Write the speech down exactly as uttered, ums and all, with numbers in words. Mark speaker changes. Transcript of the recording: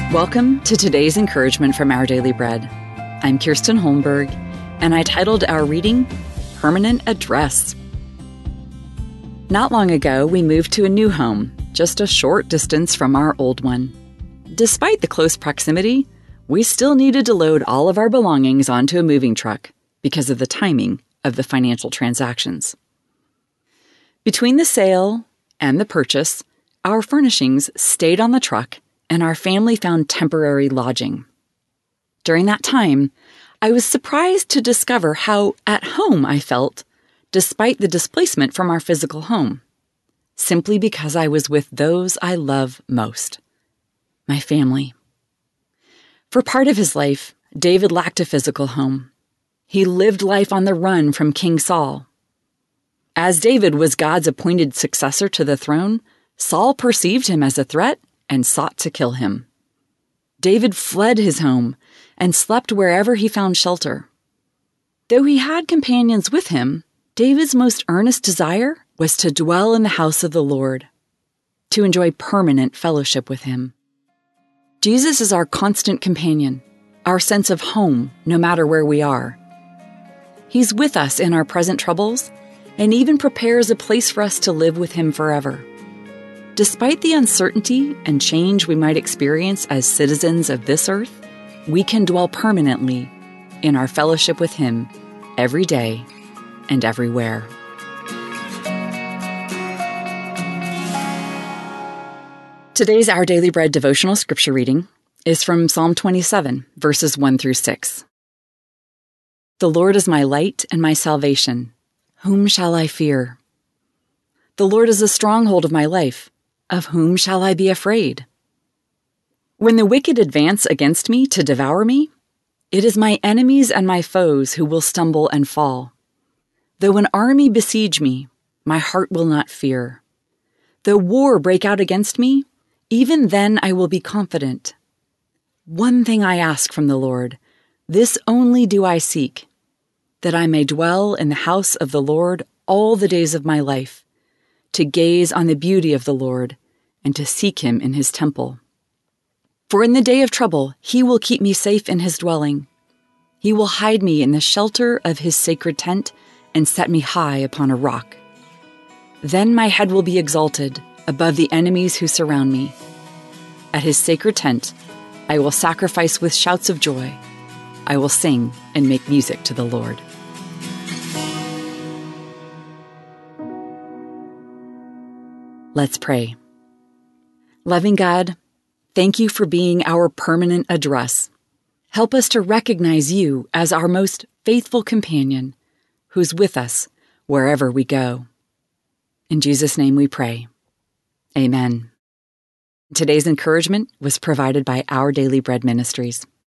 Speaker 1: Welcome to today's encouragement from Our Daily Bread. I'm Kirsten Holmberg, and I titled our reading, Permanent Address. Not long ago, we moved to a new home, just a short distance from our old one. Despite the close proximity, we still needed to load all of our belongings onto a moving truck because of the timing of the financial transactions. Between the sale and the purchase, our furnishings stayed on the truck and our family found temporary lodging. During that time, I was surprised to discover how at home I felt despite the displacement from our physical home, simply because I was with those I love most, my family. For part of his life, David lacked a physical home. He lived life on the run from King Saul. As David was God's appointed successor to the throne, Saul perceived him as a threat and sought to kill him. David fled his home and slept wherever he found shelter. Though he had companions with him, David's most earnest desire was to dwell in the house of the Lord, to enjoy permanent fellowship with him. Jesus is our constant companion, our sense of home no matter where we are. He's with us in our present troubles and even prepares a place for us to live with him forever. Despite the uncertainty and change we might experience as citizens of this earth, we can dwell permanently in our fellowship with him every day and everywhere. Today's Our Daily Bread devotional scripture reading is from Psalm twenty-seven, verses one through six. The Lord is my light and my salvation. Whom shall I fear? The Lord is the stronghold of my life. Of whom shall I be afraid? When the wicked advance against me to devour me, it is my enemies and my foes who will stumble and fall. Though an army besiege me, my heart will not fear. Though war break out against me, even then I will be confident. One thing I ask from the Lord, this only do I seek, that I may dwell in the house of the Lord all the days of my life, to gaze on the beauty of the Lord and to seek him in his temple. For in the day of trouble he will keep me safe in his dwelling. He will hide me in the shelter of his sacred tent and set me high upon a rock. Then my head will be exalted above the enemies who surround me. At his sacred tent, I will sacrifice with shouts of joy. I will sing and make music to the Lord. Let's pray. Loving God, thank you for being our permanent address. Help us to recognize you as our most faithful companion, who's with us wherever we go. In Jesus' name we pray. Amen. Today's encouragement was provided by Our Daily Bread Ministries.